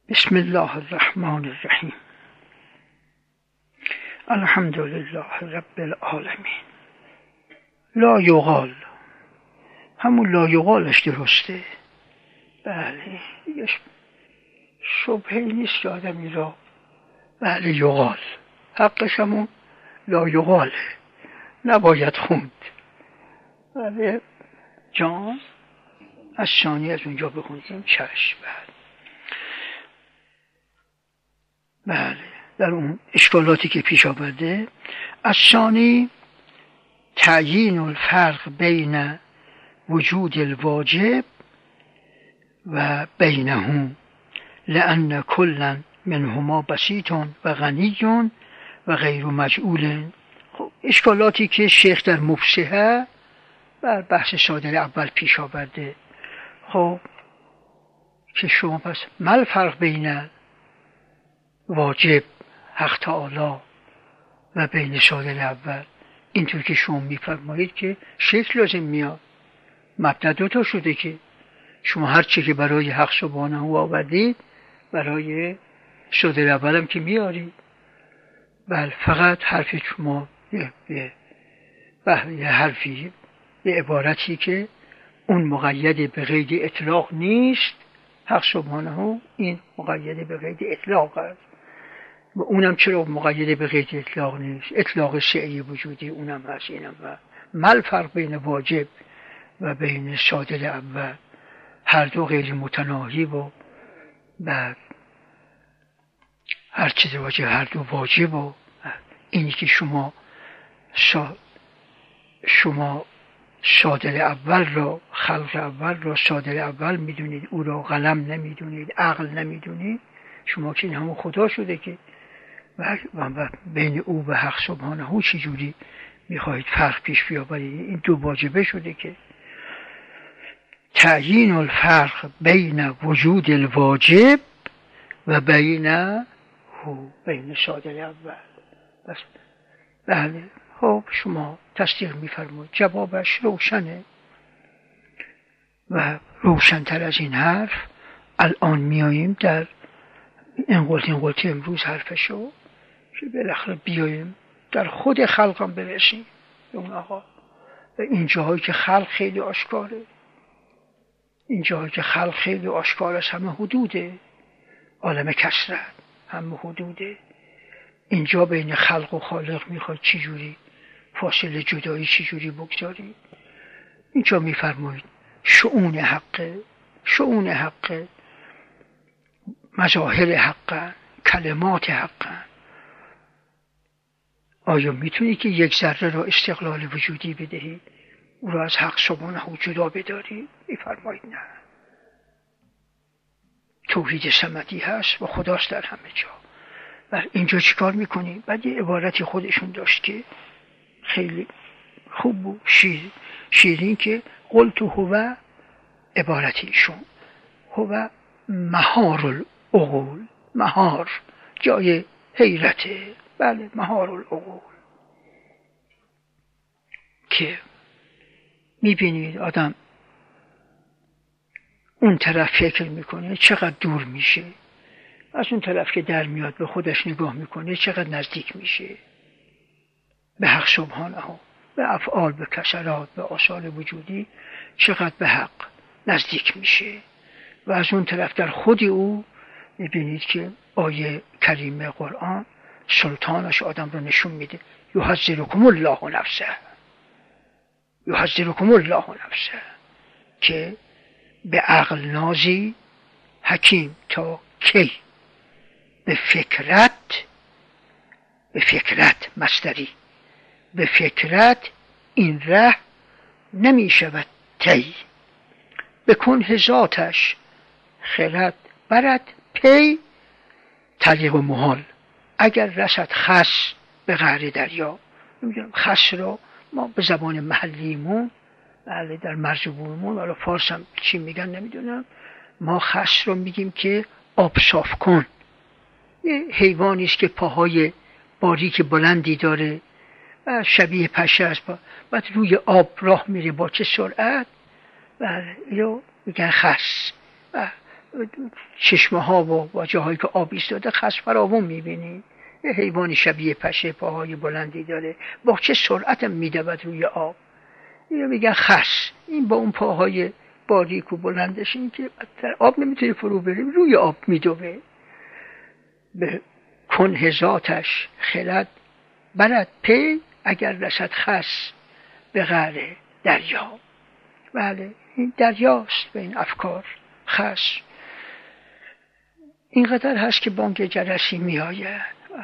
بسم الله الرحمن الرحیم. الحمد لله رب العالمین. لا یقال، همون لا یقالش درسته. بله، دیگه شبهه نیست که آدمی را بله یقال، حقش همون لا یقاله، نباید خوند. بله جان از ثانی از اونجا بخونیم چشم. بله در اون اشکالاتی که پیش آورده، از ثانی تعیین الفرق بین وجود الواجب و بینه لأن کلا منهما بسیط و غنی و غیر مجعول. خب اشکالاتی که شیخ در مفسحه بر بحث صادر اول پیش آورده. خب که شما پس مل فرق بین واجب حق تعالی و بین صادر اول، اینطور که شما میفرمایید که شکل لازم میاد. مبدا دوتا شده که شما هر چی که برای حق سبحانه آوردید برای صادر اول هم که میارید. بل فقط حرف شما یه حرفی به عبارتی که اون مقید به قید اطلاق نیست. حق سبحانه این مقید به قید اطلاق است و اونم چرا مقید به قید اطلاق نیست؟ اطلاق سعی وجودی اونم هست، اینم هست. مل فرق بین واجب و بین صادر اول، هر دو غیر متناهی و بعد هر چیز واجب هر دو واجب و اینی که شما صادر اول را، خلق اول را صادر اول میدونید، او را قلم نمیدونید، عقل نمیدونید، شما که این همون خدا شده که و بین او و حق سبحانه چی جوری میخواهید فرق پیش بیاورید؟ این دو واجبه شده که تعیین الفرق بین وجود الواجب و بین صادر اول. بس بله. خب شما تصدیق میفرمایید، جوابش روشنه و روشن‌تر از این حرف الان میاییم در این قلتی امروز حرفشو که بالاخره بیاییم در خود خلقم برسیم به اون آقا. و این جاهایی که خلق خیلی آشکاره، این جاهایی که خلق خیلی آشکار است، همه حدوده، عالم کسرت همه حدوده. اینجا بین خلق و خالق میخواد چی جوری فاصله جدایی چی جوری بگذاری؟ اینجا میفرمایید شؤون حق مظاهر حق، کلمات حق. آیا میتونی که یک ذره را استقلال وجودی بدهی، او را از حق سبحانه جدا بداری؟ میفرمایید نه، توحید صمدی هست و خداست در همه جا. و اینجا چیکار میکنی؟ بعد یه عبارتی خودشون داشت که خیلی خوب بود، شیرین، که قلت هو، عبارتیشون هو مهار العقول، مهار جای حیرته. بله مهار العقول، که میبینید آدم اون طرف فکر میکنه چقدر دور میشه، از اون طرف که در میاد به خودش نگاه میکنه چقدر نزدیک میشه به حق سبحانه، به افعال، به کسرات، به آثار وجودی چقدر به حق نزدیک میشه. و از اون طرف در خود او میبینید که آیه کریمه قرآن سلطانش آدم رو نشون میده، یحذرکم الله نفسه، که به عقل نازی حکیم تا کی؟ به فکرت مصدری، به فکرت این ره نمی شود طی، بکن ذاتش خرد برد پی، طریق و محال اگر رسد خس به قعر دریا. نمیدونم خس رو ما به زبان محلیمون، بله در مرزبونمون، ولی فارس هم چی میگن نمیدونم، ما خس رو میگیم که آب صاف کن. یه حیوانی است که پاهای باریک بلندی داره و شبیه پشه است، بعد روی آب راه میره با چه سرعت. بله یا میگن خس. چشمه ها و جاهایی که آب ایستاده خس فراوون میبینی. یه حیوانی شبیه پشه، پاهای بلندی داره، با چه سرعت میدود روی آب. اینو میگن خس. این با اون پاهای باریک و بلندش این که در آب نمیتونه فرو بریم، روی آب میدوه. به کنه ذاتش خلد برد پی، اگر رسد خس به غره دریا. بله این دریاست به این افکار. خس اینقدر هست که بانگ جرسی می آید.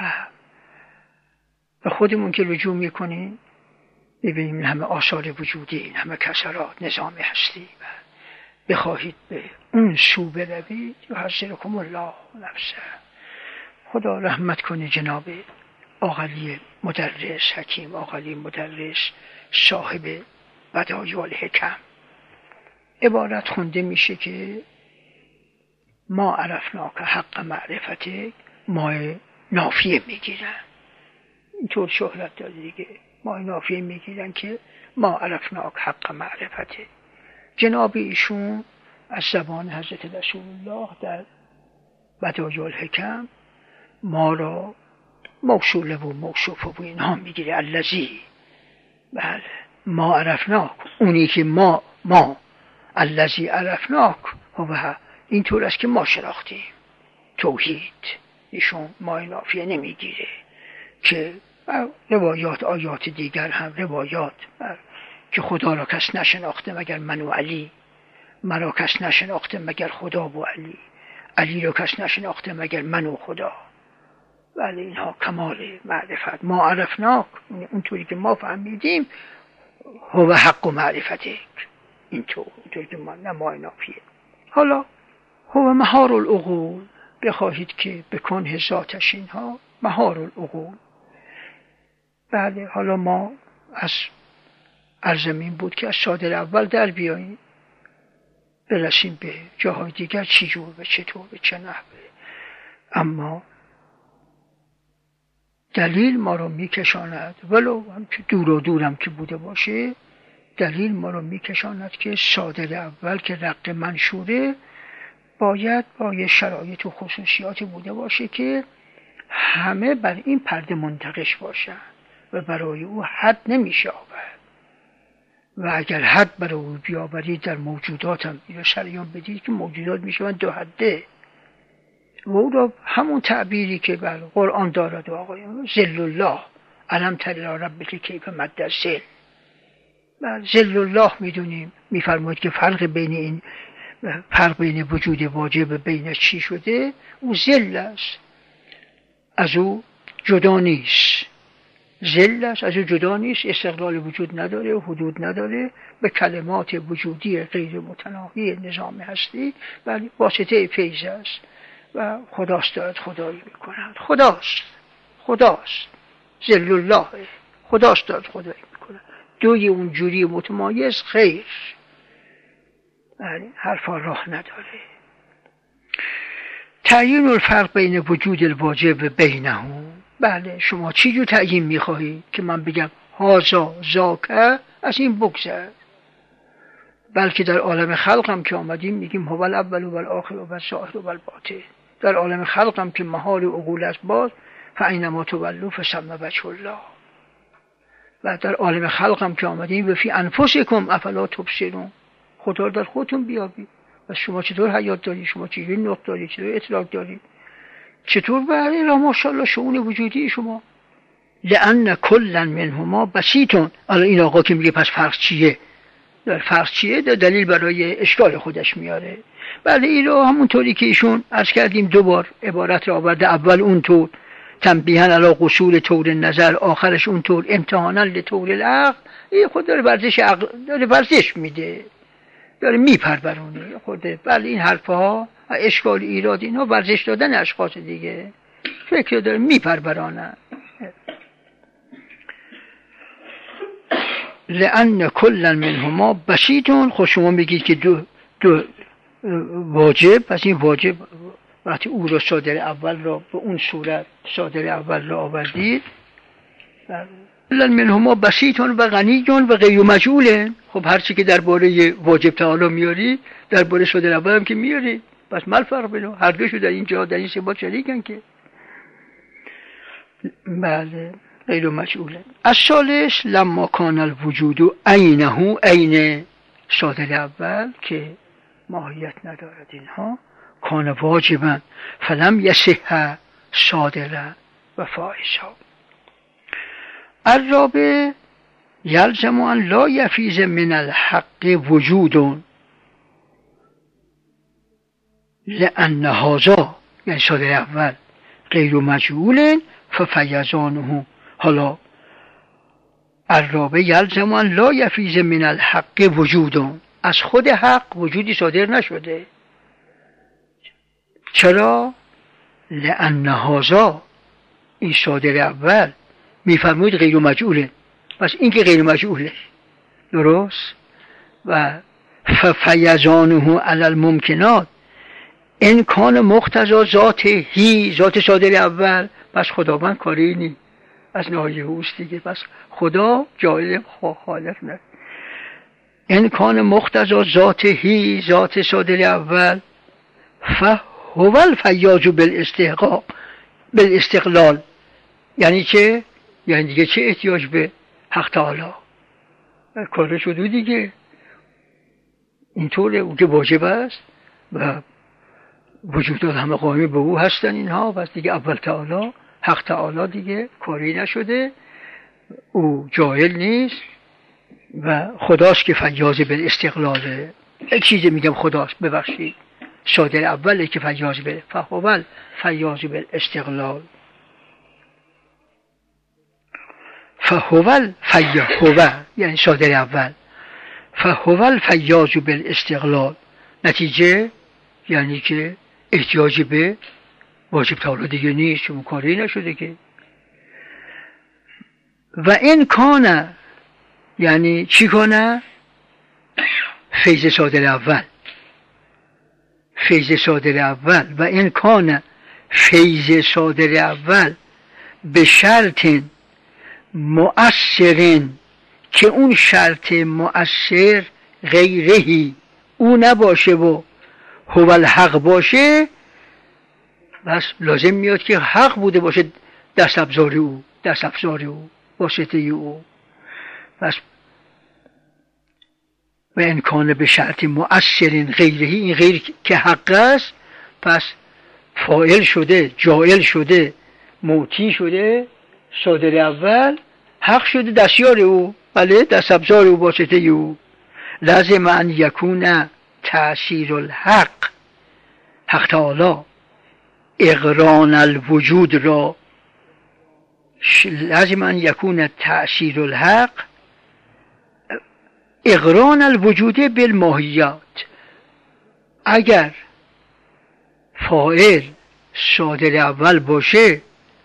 به خودمون که رجوع میکنیم ببینیم این همه آثار وجودی، این همه کسرات نظام هستی، بخواهید به اون سو بروید یحذرکم الله نفسه. خدا رحمت کنه جناب آقلی مدرس، حکیم آقلی مدرس صاحب بدایع الحکم. عبارت خونده میشه که ما عرفناک حق معرفته، ما نافیه میگیرن. اینطور شهرت داره دیگه، ما نافیه میگیرن که ما عرفناک حق معرفته. جناب ایشون از زبان حضرت رسول الله در بدایع الحکم ما را موصوله و موصوفه و اینها میگیره. الذی، بله ما عرفناک، اونی که ما الذی عرفناک هو، اینطور است که ما شناختیم. توحید ایشون ما نافیه نمیگیره که روایات آیات دیگر هم روایات که خدا را کس نشناخته مگر من و علی، مرا کس نشناخته مگر خدا و علی، علی را کس نشناخته مگر من و خدا. ولی اینها کمال معرفت. ما عرفناک اونطوری که ما فهمیدیم، هو حق و معرفته، اینطوری که ما نمای نافیه. حالا هو مهار العقول، بخواهید که بکنه ذاتش اینها مهار العقول. بله حالا ما از عرضمین بود که از صادر اول در بیاییم برسیم به جاهای دیگر چی جور به چطور به چه نحوه. اما دلیل ما رو میکشاند، ولو هم که دور و دورم که بوده باشه، دلیل ما رو میکشاند که صادر اول که رق منشوره باید با یه شرایط و خصوصیاتی بوده باشه که همه بر این پرده منتقش باشن و برای او حد نمیشه آورد. و اگر حد برای او بیاورید در موجودات هم اینو شریان بدید که موجودات میشوند دو حده. و او را همون تعبیری که بر قرآن دارد و آقایان، ذل الله علم تری ربک کیف مد ذل. ذل الله میدونیم، میفرماید که فرق بین وجود واجب بین چی شده، او ذل است، از او جدا نیست. ذل است، از او جدا نیست، استقلال وجود نداره، حدود نداره، به کلمات وجودی غیر متناهی نظام هستی ولی واسطه فیض است و خداست دارد خدایی میکنند. خداست ذل الله، خداست دارد خدایی میکنند. دوی اون جوری متمایز خیر، یعنی حرفا راه نداره. تعیین الفرق بین وجود الواجب و بینه. بله شما چی جو تعیین میخواهی که من بگم هازا زاکه از این بگذر؟ بلکه در عالم خلق هم که آمدیم میگیم هو الاول و الاخر و الظاهر و الباطن. در عالم خلق هم که محال عقول است باز فاینما تولوا فثم وجه الله. و در عالم خلق هم که آمدیم و فی انفسکم افلا تبصرون، خدا در خودتون بیابید. و شما چطور حیات دارید؟ شما چطور نطق دارید؟ چطور ادراک دارید؟ چطور بله را ماشاءالله شؤون وجودی شما؟ لأن کلا منهما بسیطون. الان این آقا که میگه پس فرق چیه؟ در فرق چیه؟ در دلیل برای اشکال خودش میاره. بله این رو همونطوری که ایشون عرض کردیم دوبار عبارت را آورده، اول اونطور تنبیهن علی قصور طور نظر، آخرش اونطور امتحانا لطور العقل. این خود داره ورزش عقل، داره ورزش میده، داره میپرورونه خورده. بله این حرفها اشکال ایراد اینها ورزش دادن اشخاص دیگه، فکر داره میپرورانه. لأن کلا منهما بسیطون. خود شما میگید که دو واجب، پس این واجب وقتی او را صادر اول را به اون صورت صادر اول را آوردید، کلا منهما بسیطون و غنیون و غیر مجهولن. خب هرچی که درباره واجب تعالی میاری درباره صادر اول هم که میاری، پس ما الفرق بینه، هر دوشو در این جهاد در این صفات شریکن که. بله غیر مجعوله. الثالث لما کان الوجود عینه عین صادر اول که ماهیت ندارد اینها، کان واجبا فلم یصح صادرا و فائزا. الرابع یلزم ان لا یفیز من الحق وجود لأن هذا یعنی صادر اول غیر مجعول ففیضانه. حالا الرابع یلزم ان لا یفیز من الحق وجود، از خود حق وجودی صادر نشده. چرا؟ لأن هذا این صادر اول میفرمود غیر مجعوله، پس این که غیر مجعوله درست. و ففیضانه علی الممکنات این کان مقتضا ذاته، ذات صادر اول، پس خداوند کاری نی از ناحیه اوست دیگه، پس خدا جایل خالق نه. این کان مقتضا ذاته، ذات صادر اول، فهو الفیاض بالاستقلال. یعنی چه؟ یعنی دیگه چه احتیاج به حق تعالی؟ کار شده دیگه، اینطوره. او که واجب است و وجودات همه قائم به او هستن اینها، پس دیگه اول تعالی، حق تعالی دیگه کاری نشده، او جاهل نیست و خداست که فیاض بالاستقلاله. یک چیزی میگم خداست، ببخشید، صادر اوله که فیاض به فهو فیاض بالاستقلال. فهو یعنی صادر اول، فهو الفیاض بالاستقلال. نتیجه یعنی که احتیاجی به واجب تعالی دیگه نیست، چون کاری نشده که. و این کانه یعنی چی کنه؟ فیض صادر اول، فیض صادر اول. و این کانه فیض صادر اول به شرط مؤثرین، که اون شرط مؤثر غیرهی او نباشه و هو الحق باشه، بس لازم میاد که حق بوده باشه دست ابزار او، دست افزار او، واسطه او. پس و امکان به شرط مؤثرین غیرهی، این غیر که حق است، پس فاعل شده، جاعل شده، موتی شده، صادر اول حق شده دستیار او، بله دست ابزار او، واسطه او. لازم ان یکون تأثیر الحق، حق تعالی اقران الوجود را، لازم ان یکون تأثیر الحق اقران الوجود بالماهیات. اگر فاعل صادر اول باشه،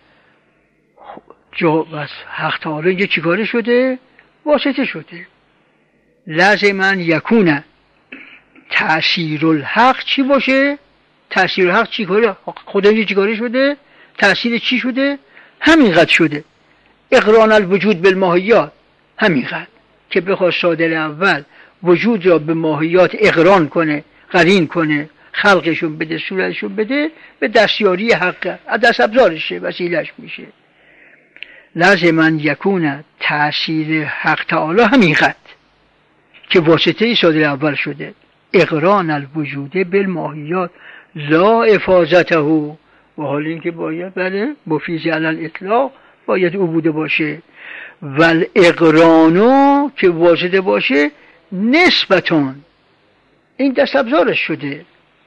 بس حق تعالی اینجا چیکاره شده؟ واسطه شده. لازم ان یکون تأثیر الحق چی باشه؟ تأثیر الحق چی کاره؟ خدا اینجا چیکاره شده؟ تأثیر چی شده؟ همینقدر شده، اقران الوجود بالماهیات، همینقدر که بخواد صادر اول وجود را به ماهیات اقران کنه، قرین کنه، خلقشون بده، صورتشون بده، به دستیاری حق، دست ابزارشه، وسیلش میشه. لازم ان یکون تأثیر حق تعالی همینقدر که واسطه صادر اول شده، اقران الوجود بالماهیات لا افاظته، و حال این که باید بله مفیض علی الاطلاق باید او بوده باشه، ول اقرانو که واسطه باشه نسبتان، این دست ابزارش شده.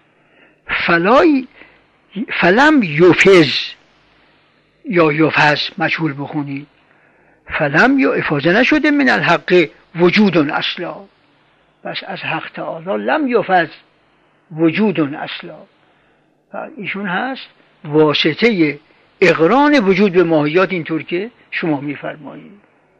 فلم یفز یا یفز مجهول بخونید، فلم یا افاظه نشده من الحق وجود اصلا، پس از حق تعالی لم یفز وجود اصلا، ایشون هست واسطه اقران وجود به ماهیات، اینطور که شما میفرمایید.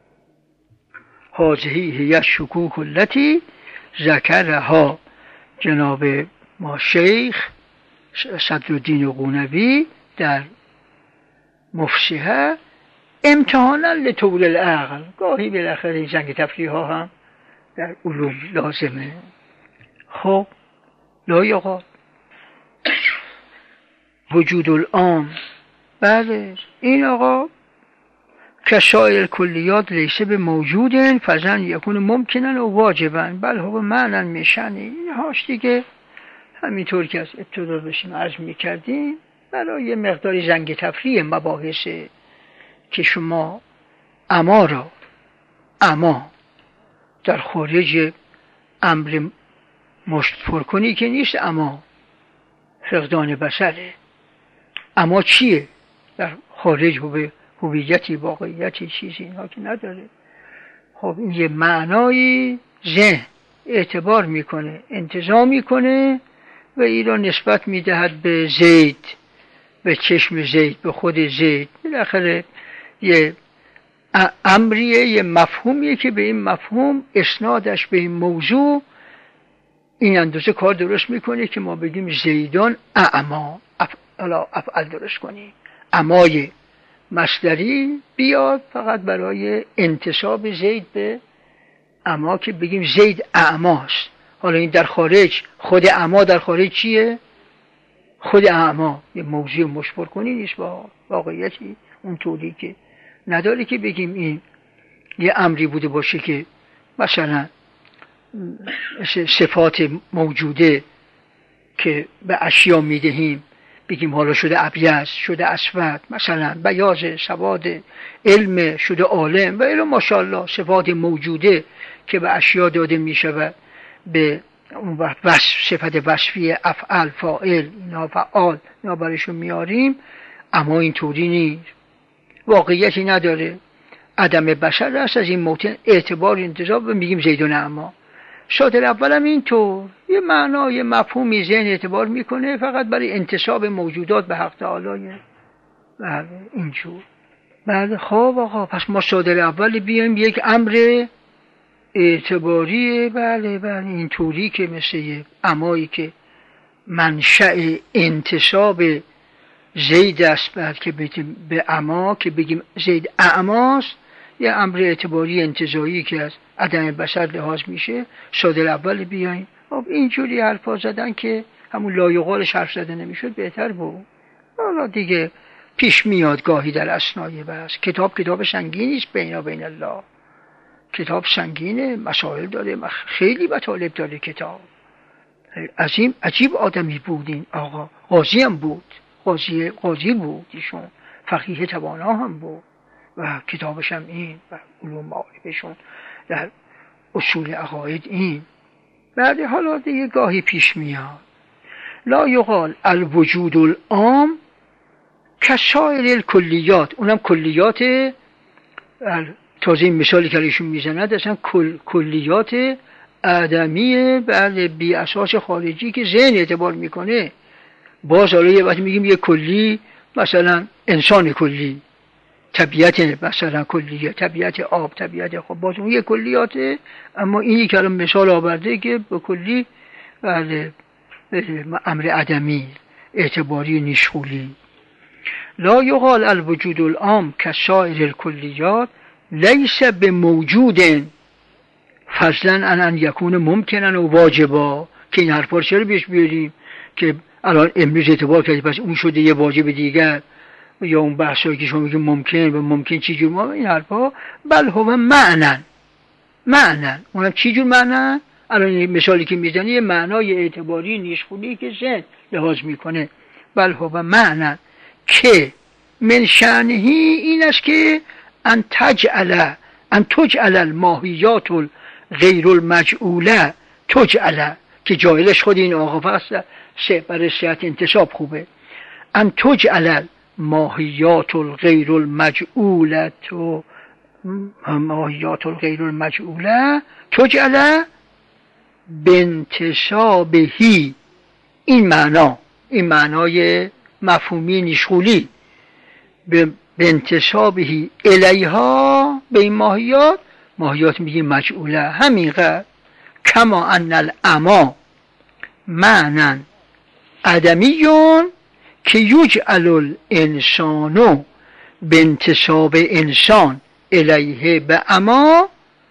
هذه هی الشکوک التي ذکرها جناب ما شیخ صدرالدین قونوی در مفصحه امتحانا لطول العقل. گاهی بالاخره این زنگ تفریح ها هم در علوم لازمه. خب لایقا وجود العام. بله این آقا کسائر کلیات لیسه به موجودن فزن یکون ممکنن و واجبن بل هو معنی میشنی. این هاش دیگه همینطور که از ابتدا بشیم عرض میکردیم برای یه مقداری زنگ تفریح مباحثه که شما اما در خارج امر مشت پرکنی که نیست، اما فقدان بصره. اما چیه؟ در خارج هویتی واقعیتی چیزی اینها که نداره. خب این یه معنایی ذهن اعتبار میکنه، انتزاع میکنه و این را نسبت میدهد به زید، به چشم زید، به خود زید. بالاخره یه امریه، یه مفهومیه که به این مفهوم اسنادش به این موضوع این اندازه کار درست میکنه که ما بگیم زیدان اعما، افعال درست کنیم. امای مصدری بیاد فقط برای انتساب زید به اما که بگیم زید اعماست. حالا این در خارج، خود اعما در خارج چیه؟ خود اعما یه موضوع مشبر کنی نیست با واقعیتی اون طوری که نداره که بگیم این یه امری بوده باشه که مثلا صفات موجوده که به اشیا میدهیم بگیم حالا شده ابیض، شده اسود، مثلا بیاض، سواد، علم، شده عالم و الی ماشاءالله صفات موجوده که به اشیا داده میشود به صفت وصفی افعال، فاعل، اینا فعال، اینا برایشون میاریم. اما این طوری نیست، واقعیتی نداره، عدم بصر است. از این موطن اعتبار انتزاع و میگیم زیدون اما. شاطر اولم اینطور یه معنا، یه مفهومی ذهن اعتبار میکنه فقط برای انتساب موجودات به حق تعالی. بله اینجور. بله خب آقا پس ما صادر اول بیایم یک امر اعتباریه. بله اینطوری که مثل یه امایی که منشأ انتساب زید است، بعد که به اما که بگیم زید اعماست، یه امر اعتباری انتزاعی که از عدم بصر لحاظ میشه. صادر اول بیایم. خب اینجوری حرفا زدن که همون لایقالش حرف زده نمیشد، بهتر بود. حالا دیگه پیش میاد گاهی در اثنای بحث. کتاب سنگینی است، بین الله کتاب سنگینه، مسائل داره، خیلی مطالب داره کتاب. عجیب آدمی بود این آقا. قاضی هم بود، قاضی بود ایشون، فقیه توانا هم بود و کتابش هم این و علوم معارفشون در اصول عقاید این. بعد حالا دیگه گاهی پیش میاد لا یقال الوجود العام کسائر الکلیات. اونم کلیات تازه این مثالی که ایشون میزند اصلا کلیات آدمیه، بله بی اساس خارجی که ذهن اعتبار میکنه. باز حالا یه وقتی میگیم یه کلی، مثلا انسان کلی، طبیعت مثلا کلیه، طبیعت آب، طبیعت خب باز اون یه کلیاته. اما اینی که الان مثال آورده که به کلی بله امر عدمی اعتباری نیشخولی. لا یقال الوجود العام کسائر الکلیات لیس به موجود فضلا ان یکون ممکنن و واجبا. که این حرفا چرا بیش بیاریم که الان امروز اعتبار کردی پس اون شده یه واجب دیگر، یا اون بحثایی که شما میگید ممکن و ممکن چی جور ما این حرفا. بل هو معنن اونم چی جور معنن؟ الان این مثالی که میزنی یه معنای اعتباری نیشخولی که ذهن لحاظ میکنه. بل هو معنن که من شأنه این است که ان تجعل الماهیات غیر المجعوله تجعل، که جایلش خود این آقا فصل برای صحت انتصاب خوبه. ان تجعل ماهیات الغیر المجعوله تجعل بانتسابهی. این معنای مفهومی نیشخولی به انتسابهی الیها، به این ماهیات میگیم مجعوله همینقدر. کما ان الاما معنی عدمیون که یجعل الانسان به انتساب انسان الیه به اما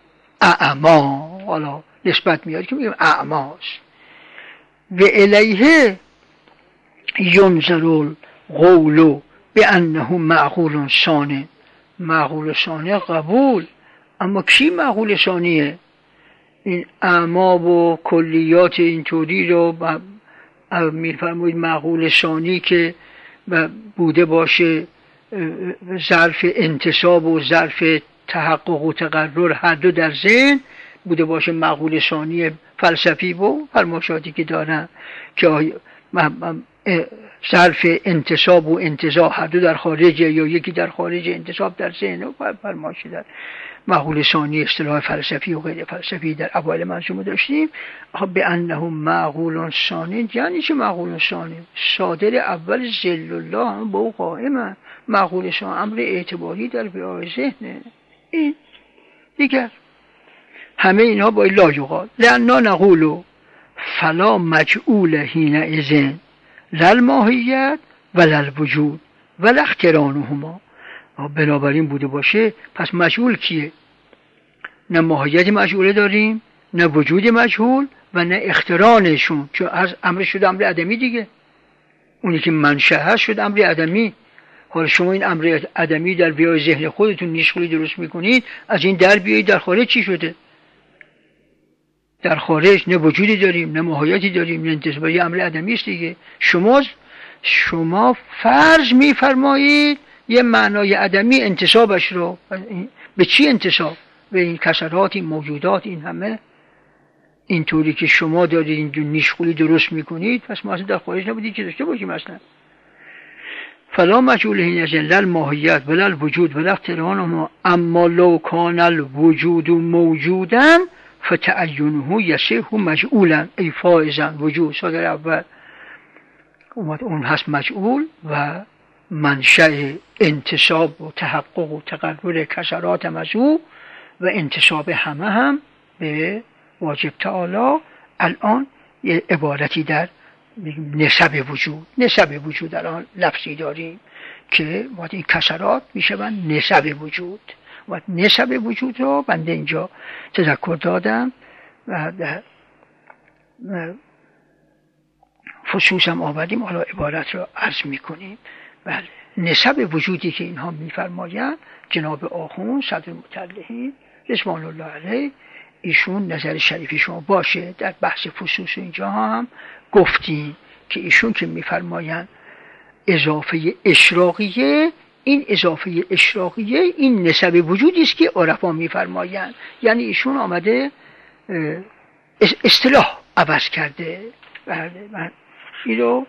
حالا نسبت میاد که میگیم اعماست و الیه ینظر قول بانه معقول ثانی. معقول ثانی قبول، اما کی معقول ثانیه؟ این اعماب و کلیات اینطوری رو میفرمایید معقول ثانی که بوده باشه ظرف انتصاب و ظرف تحقق و تقرر هر دو در ذهن بوده باشه معقول ثانی فلسفی و فرمایشاتی که دارن که ظرف انتصاب و انتزاع هر دو در خارج یا یکی در خارج انتصاب در ذهن و فرمایشی در معقول ثانی اصطلاح فلسفی و غیر فلسفی در اوایل منظومه داشتیم. به انه معقول ثانی یعنی چه معقول ثانی؟ صادر اول ذل الله هم با او قائمه. معقول ثانی امر اعتباری در بیای ذهنه. این دیگر همه اینا با لا یقال لأننا نقول فلا مجعول حینئذ لا الماهیت ولا الوجود ولا اقترانهما. بنابراین بوده باشه پس مجهول کیه؟ نه ماهیت مجهوله داریم، نه وجود مجهول و نه اقترانشون، چون از امر شد امر عدمی دیگه. اونی که منشأ هست شد امر عدمی. حالا شما این امر عدمی در بیای ذهن خودتون نیشخولی درست میکنید، از این در بیایید در خارج چی شده؟ در خارج نه وجودی داریم، نه ماهیتی داریم، نه انتصابی، امر عدمی است دیگه. شما فرض میفرمایید یه معنای عدمی انتصابش رو. به چی انتصاب؟ به این کسرات، این موجودات، این همه اینطوری که شما دارید این نیشخولی درست میکنید، پس ما اصلا در خارج نبودید که داشته باشیم اصلا. فلا مجعول حینئذ لا الماهیت ولا الوجود ولا اقترانهما اما لو کان الوجود موجودا فتعینه یصح مجعولا ای فائزا. وجود صادر اول اون هست مجعول و منشأ انتصاب و تحقق و تقرر کسرات مزو و انتصاب همه هم به واجب تعالی. الان یه عبارتی در نسب وجود، نسب وجود الان لفظی داریم که وقتی این کسرات میشوند نسب وجود. و نسب وجود رو بنده اینجا تذکر دادم و در فصوص هم آوردیم، حالا عبارت رو عرض میکنیم. بله، نسب وجودی که اینها میفرمایند جناب آخوند صدر مطلعین رضوان الله علیه ایشون نظر شریفی شما باشه. در بحث فصوص اینجا هم گفتیم که ایشون که میفرمایند اضافه اشراقیه، این اضافه اشراقیه این نسب وجودی است که عرفا میفرمایند. یعنی ایشون آمده اصطلاح عوض کرده. بله، من اینو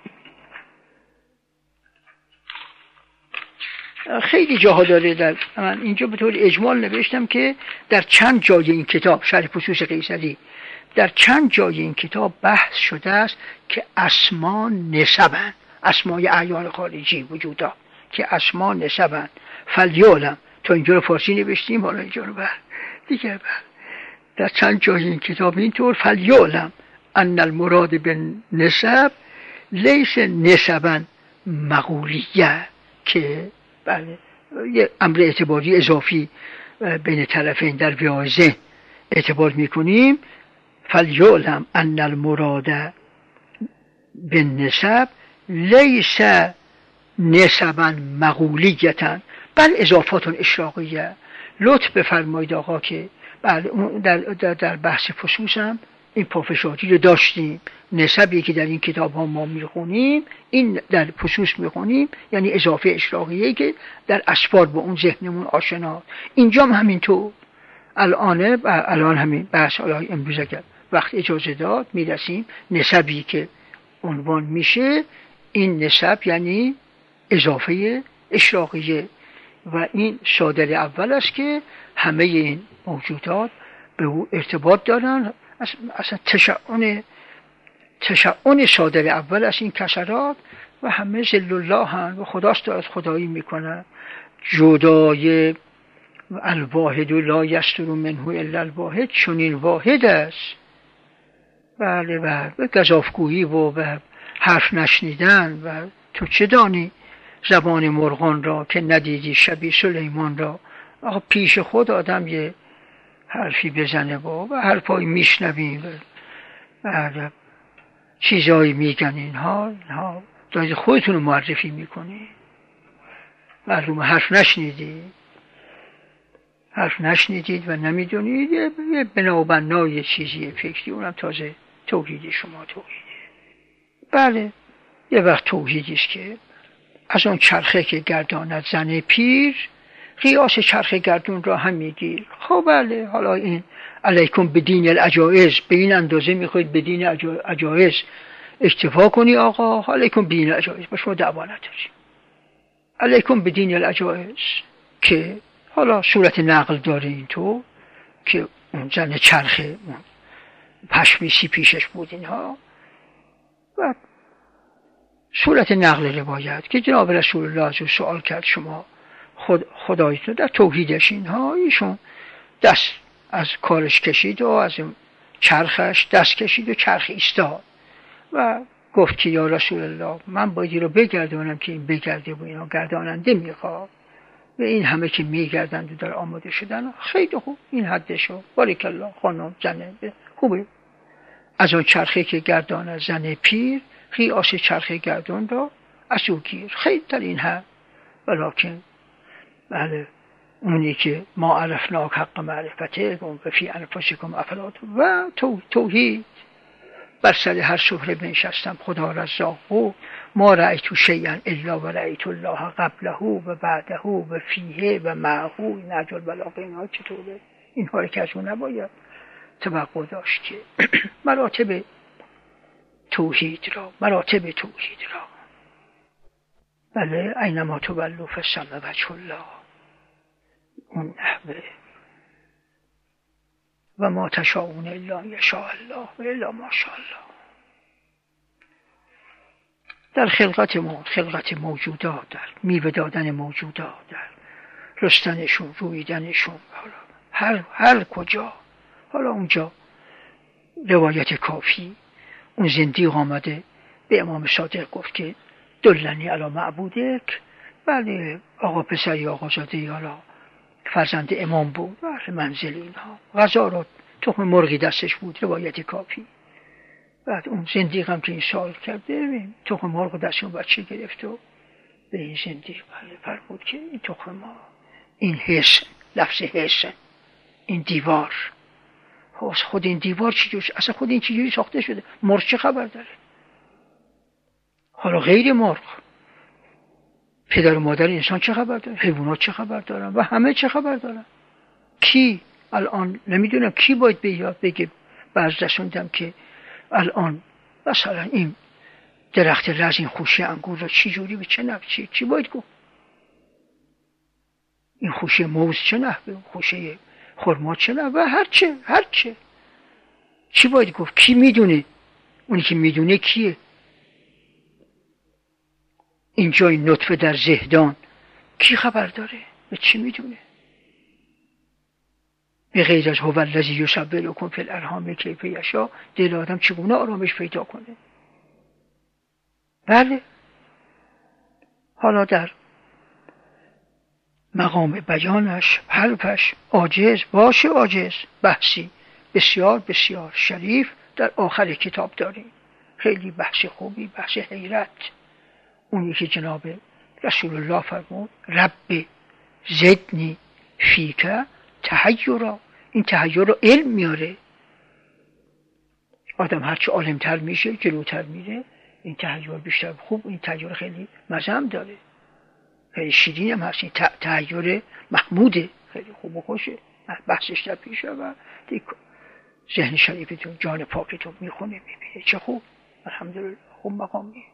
خیلی جاها داره. در من اینجا به طور اجمال نوشتم که در چند جای این کتاب شرح فصوص قیصری در چند جای این کتاب بحث شده است که اسما نسبن، اسمای اعیان خارجی وجودا که اسما نسبن. فلیعلم تا اینجا رو فارسی نوشتیم، حالا اینجا رو دیگه در چند جای این کتاب اینطور فلیعلم ان المراد بالنسب لیس نسبا مقولیه، که بله یه امر اعتباری اضافی بین طرفین در ویازه اعتبار میکنیم. فلیعلم ان المراد بالنسب لیس نسبا مقولیتا بل اضافات اشراقیه. لطف بفرمایید آقا که بله در بحث فصوص هم این پافشاری رو داشتیم. نسبی که در این کتاب ها ما میخونیم، این در فصوص میخونیم، یعنی اضافه اشراقیه که در اسفار با اون ذهنمون آشنا. اینجا هم همینطور. الان همین بحث امروز اگر وقت اجازه داد میرسیم نسبی که عنوان میشه، این نسب یعنی اضافه اشراقیه و این صادر اول است که همه این موجودات به او ارتباط دارن. اصلا تشعن صادر اول از این کسرات و همه ذل الله هم و خداست دارد خدایی میکنن. جدای الواحد و لا یستر منه الا الواحد چنین واحد است. بله و گزافگویی و حرف نشنیدن و تو چه دانی زبان مرغان را که ندیدی شبیه سلیمان را. آقا پیش خود آدم یه حرفی بزنه و حرفایی میشنویم و چیزایی میگن اینها دارید خودتون رو معرفی میکنید. معلومه حرف نشنیدید و نمیدونید، یه بنابنا یه چیزی فکری، اونم تازه توحید شما توحیده. بله یه وقت توحیدی است که از اون چرخه که گرداند زن پیر، قیاس چرخه گردون را هم میگیر. خب بله، حالا این علیکم بدین العجائز، به این اندازه میخواید بدین عجائز اکتفا کنی آقا، علیکم بدین العجائز، با شما دعوا نداریم. علیکم بدین العجائز که حالا صورت نقل داره اینطور که اون زن چرخه اون پشمیسی پیشش بود اینها، و صورت نقل روایت که جناب رسول الله از او سوال کرد شما خدایتون در توحیدش اینها، ایشون دست از کارش کشید و از چرخش دست کشید و چرخ ایستاد و گفت که یا رسول الله من باید رو بگردانم که این بگرده و اینا گرداننده میخواد و این همه که میگردند و در آماده شدن. خیلی خوب، این حدشو بارک الله خانم زنه خوبه. از آن چرخه که گردان زن پیر، قیاس چرخه گردان را از او گیر. خیلی در این هم ولیکن بله اونی که ما عرفناک حق معرفته و فی انفسکم افلا و توحید بر سر هر سفره بنشستم خدا رزاق و ما رأیت شیئا الا و رأیت الله قبله و بعده و فیه و معه. نهج البلاغه اینها چطوره؟ اینها که از اون نباید توقع داشت که مراتب توحید را بله اینما تولوا فثم وجه الله، اون نحوه و ما تشاءون الا یشاء الله و الا ما شاء الله. در خلقت موجودات، در میوه دادن موجودات، در رستنشون، رویدنشون، هر کجا. حالا اونجا روایت کافی اون زندیق آمده به امام صادق گفت که دلنی علی معبودک. بله آقا پسری آقا زاده حالا فرزند امام بود، اهل منزل اینها، غذا را تخم مرغی دستش بود، روایت کافی. بعد اون زندیق هم که این سوال کرده تخم مرغ دست اون بچه گرفت و به این زندیق بله فرمود که این تخم ما، این حس، لفظ حس، این دیوار، خود این دیوار چجوری، اصلا خود این چجوری ساخته شده؟ مرغ چه خبر داره؟ حالا غیر مرغ پدر و مادر انسان چه خبر داره؟ حیوانات چه خبر دارن؟ و همه چه خبر دارن؟ کی الان نمیدونم کی باید به یاد بگه بعض رسوندم که الان مثلا این درخت رز، این خوشه انگور رو چی جوری به چه نحوی چی باید گفت؟ این خوشه موز چه نحوی، خوشه خرما چه نحوی، هر چه چی باید گفت؟ کی میدونه؟ اونی که میدونه کیه؟ اینجا این نطفه در زهدان کی خبر داره؟ به چی میدونه؟ به غیر از هو الذی یسبح لکم فی الارحام کیف یشاء، دل آدم چگونه آرامش پیدا کنه؟ بله حالا در مقام بیانش حرفش عاجز باشه، عاجز بحثی بسیار بسیار شریف در آخر کتاب داریم، خیلی بحث خوبی، بحث حیرت. اونی که جناب رسول الله فرمود رب زدنی فیک تحیرا، این تحیر رو علم میاره. آدم هرچه عالمتر میشه جلوتر میره این تحیر بیشتر خوب، این تحیر خیلی مزه داره، خیلی شیرین هم هست، این تحیر محموده، خیلی خوب و خوشه، بحثش در پیشه و ذهن شریفتون جان پاکتون میخونه میبینه چه خوب، الحمدلله خوب مقامی.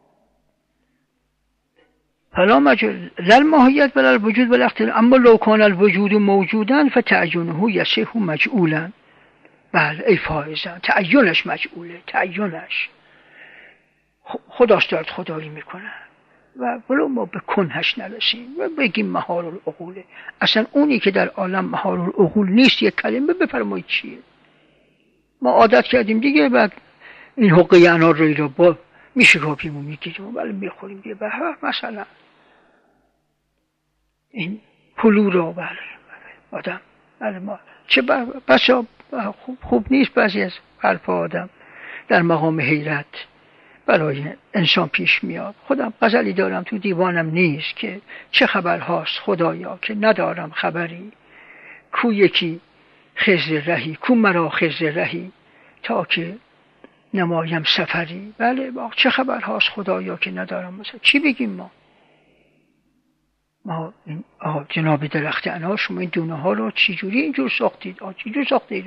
فلا مجال للماهیت ولا الوجود ولا اختلاف، اما لو کان الوجود موجودا فتعینه یصح مجعولا. بله ای فائزان، تعینش مجعوله، تعینش خداش دارد خدایی میکنه و ولو ما به کنهش نرسیم و بگیم محال العقوله. اصلا اونی که در عالم محال العقول نیست یک کلمه بفرمایید چیه؟ ما عادت کردیم دیگه، بعد این حقه انار رو با میشکافیم و میگیریم و بله میخوریم دیگه. مثلا این پلو را بله آدم بله ما چه بسا خوب نیست بعضی از حرف آدم در مقام حیرت برای انسان پیش میاد. خودم غزلی دارم تو دیوانم نیست که چه خبر هاست خدایا که ندارم خبری، کو یکی خضر رهی، کو مرا خضر رهی تا که نمایم سفری. بله چه خبر هاست خدایا که ندارم. مثلا چی بگیم ما این جناب درخت انار، شما این دونه ها رو چجوری اینجور ساختید؟ چجور ساختید؟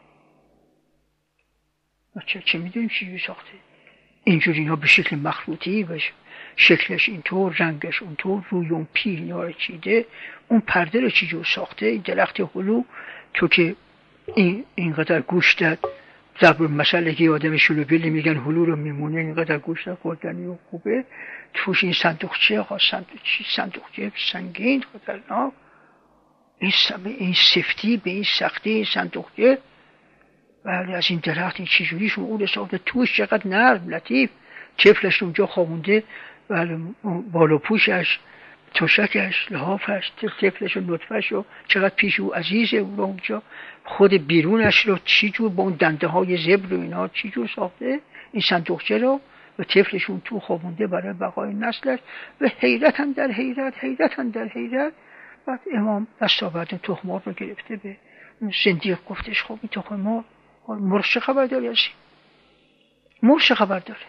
چه میدونیم چجوری ساختید؟ اینجوری اینا به شکل مخروطی بشه، شکلش اینطور، رنگش اونطور، روی اون پیل اینا رو چیده، اون پرده رو چجور ساخته. این درخت هلو تو که اینقدر گوش داد، ضرب المثل که آدم شلوبیلی میگن هلو رو میمونه، اینقدر گوش داد خوردنی و خوبه، توش این صندوقچه صندوقچه سنگین خطرناک، این سفتی به این سختی این صندوقچه. ولی از این درخت این چجوری شما اون ساخته، توش چقدر نرم لطیف، طفلش اونجا خوابونده، بالا پوشش، تشکش، لحافش، طفلش و نطفش و چقدر پیش او عزیزه او اونجا، خود بیرونش رو چجور با اون دنده های زبر و اینا چجور ساخته این صندوقچه رو، و طفلشون تو خوابونده برای بقای نسلش. و حیرتن در حیرت. بعد امام دستاورد تخمار رو گرفته به زندیق گفتش خب این تخمار مرغ چه خبر داری از این؟ مرغ چه خبر داره؟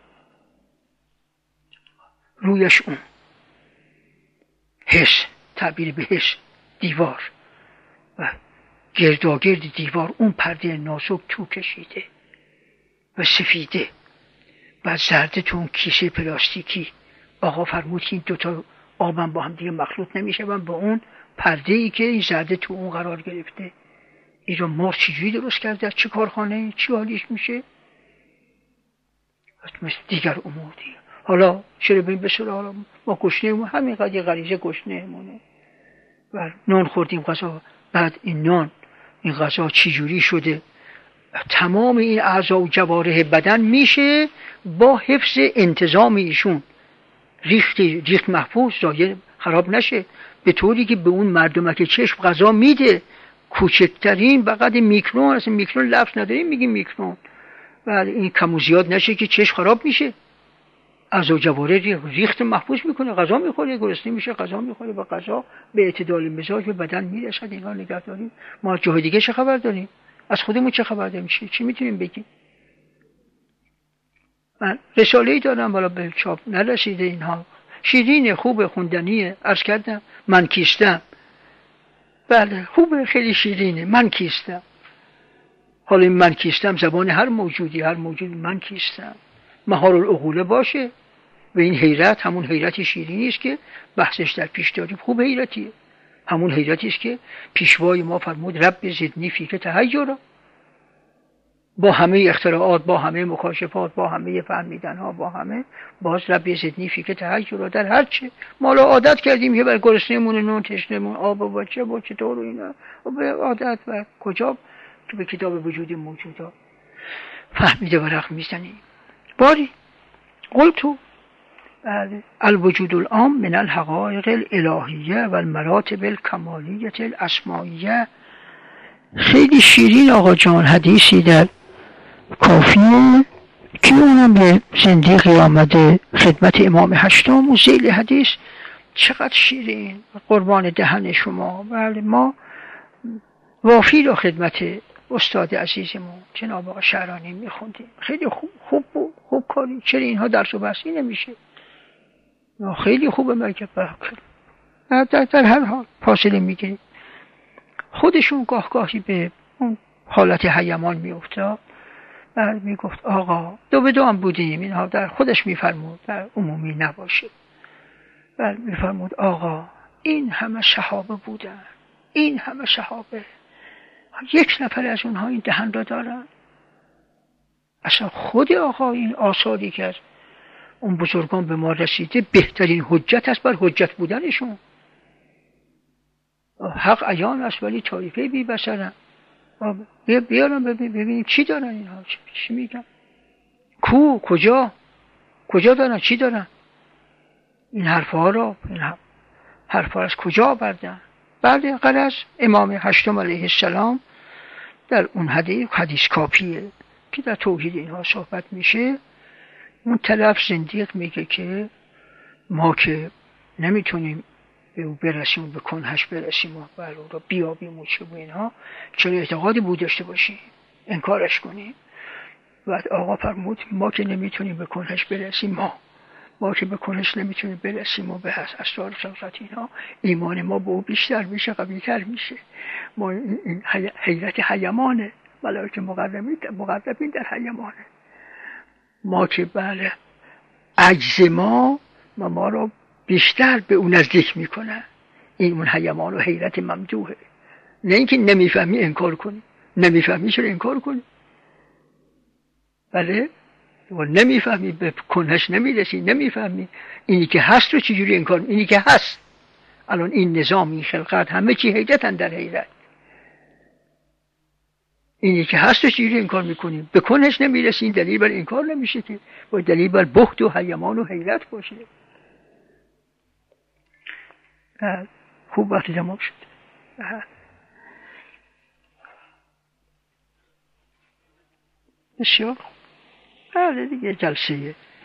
رویش اون حس، تعبیر به حس، دیوار و گرداگرد دیوار اون پرده نازک تو کشیده و سفیده و زرده تو اون کیسه پلاستیکی. آقا فرمود که این دوتا آبم با هم دیگه مخلوط نمیشه و با اون پرده ای که این زرده تو اون قرار گرفته. این رو مرغ چجوری درست کرده؟ چه کارخانه؟ چی حالیش میشه؟ مثل دیگر امور دیگه. حالا چرا بریم به سراغ؟ حالا ما گشنه همینقدر یه غریزه گشنه مونه و نان خوردیم غذا، بعد این نان این غذا چجوری شده؟ تمام این اعضا و جوارح بدن میشه با حفظ انتظام ایشون ریخت محفوظ ضایع خراب نشه، به طوری که به اون مردمک چشم غذا میده. کوچکترین بقدر میکرون، اصلا میکرون لفظ نداریم میگیم میکرون، ولی این کم و زیاد نشه که چشم خراب میشه. اعضا جوارح ریخت محفوظ میکنه، غذا میخوره، گرسنه میشه غذا میخوره، با غذا به اعتدال مزاج به بدن میرسد. اینا نگاه داریم. ما جای دیگه چه خبر داریم؟ از خودمون چه خبر داریم؟ چی میتونیم بگیم؟ من رساله‌ای دارم بالا به چاپ نرسیده، اینها شیرین خوب خوندنیه. عرض کردم من کیستم. بله خوبه، خیلی شیرینه. من کیستم. حالا این من کیستم زبان هر موجودی من کیستم مهار العقوله باشه. و این حیرت همون حیرت شیرینی است که بحثش در پیش داریم. خوب حیرتیه، همون حیرتی است که پیشوای ما فرمود رب زدنی فیک تحیرا. با همه اختراعات، با همه مکاشفات، با همه فهمیدن ها، با همه باز رب زدنی فیک تحیرا در هر چه ما لا عادت کردیم که بر گرسنه‌مون نون، تشنه‌مون آب و چه و چطور و اینا و به عادت و کجا تو به کتاب وجود موجودا فهمیده ورق میزنیم. باری قلتو الوجود العام من الحقائق الالهیه و المراتب الکمالیه الاسمائیه. خیلی شیرین آقا جان حدیثی در کافیه که اونم به زندیقی آمده خدمت امام هشتم و ذیل حدیث چقدر شیرین، قربان دهن شما. بله ما وافی رو خدمت استاد عزیزمون جناب آقا شعرانی میخوندیم. خیلی خوب کاری. چرا اینها درس و بحثی نمیشه؟ خیلی خوبه مرکب در هر حال فاصله میگیریم. خودشون گاهی به اون حالت حیمان میافتاد و میگفت آقا دو به دو هم بودیم. اینها در خودش میفرمود، در عمومی نباشه. و میفرمود آقا این همه صحابه بودن، این همه صحابه، یک نفر از اونها این دهن را دارن؟ اصلا خود آقا این آثاری که از اون بزرگان به ما رسیده بهترین حجت است بر حجت بودنشون. حق عیان است ولی طایفه بی بصرن. بیارم ببینیم چی دارن اینها، چی میگن، کجا دارن، چی دارن. این حرفها از کجا آوردن؟ بعد غرض امام هشتم علیه السلام در اون حدیث کافیه که در توحید اینها صحبت میشه، اون طرف زندیق میگه که ما که نمیتونیم به او برسیم، به کنهش برسیم و برای او را بیابیم و چه و اینها، چرا اعتقادی بود داشته باشیم انکارش کنیم؟ و آقا فرمود ما که نمیتونیم به کنهش برسیم، ما که به کنهش نمیتونیم برسیم و به اسرار خلقت اینها، ایمان ما به او بیشتر میشه، قوی‌تر میشه. ما این حیرت حیمانه، ملائکه مقربین در حیمانه. ما که بله عجز ما رو بیشتر به اون نزدیک میکنه. این اون حیمان و حیرت ممدوحه. نه اینکه نمیفهمی انکار کنی، نمیفهمی چرا انکار کنی؟ بله و نمیفهمی، به کنهش نمیرسی، نمیفهمی اینی که هست رو چجوری انکار؟ اینی که هست الان این نظام، این خلقت، همه چی حیرتن در حیرت. اینی که هست رو چجوری انکار میکنی؟ به کنهش نمیرسی، این دلیل بر انکار نمیشه که، باید دلیل بر بخت و حیمان و حیرت باشه. خوب وقتی تمام شد. بسیار بله دیگه جلسه